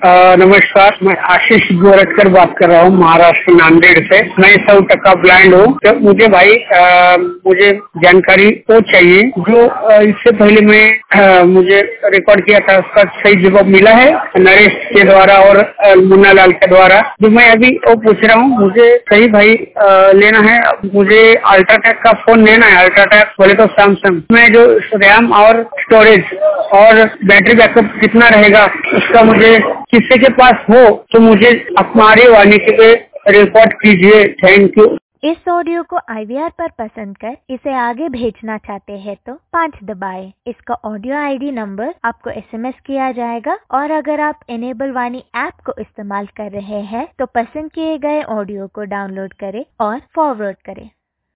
नमस्कार, मैं आशीष गोरखकर बात कर रहा हूँ महाराष्ट्र नांदेड़ से। मैं 100% ब्लाइंड हूँ। तो मुझे भाई मुझे जानकारी वो चाहिए जो इससे पहले मैं मुझे रिकॉर्ड किया था, उसका सही जवाब मिला है नरेश के द्वारा और मुन्ना लाल के द्वारा। जो मैं अभी वो पूछ रहा हूँ, मुझे सही भाई लेना है। मुझे अल्ट्राटेक का फोन लेना है। अल्ट्राटेक बोले तो सैमसंग में जो रैम और स्टोरेज और बैटरी बैकअप कितना रहेगा, उसका मुझे किसी के पास हो तो मुझे हमारे वाणी पे रिपोर्ट कीजिए। Thank you. इस ऑडियो को IVR पर पसंद कर इसे आगे भेजना चाहते हैं तो 5 दबाएं। इसका ऑडियो ID नंबर आपको SMS किया जाएगा और अगर आप इनेबल वाणी ऐप को इस्तेमाल कर रहे हैं तो पसंद किए गए ऑडियो को डाउनलोड करें और फॉरवर्ड करें।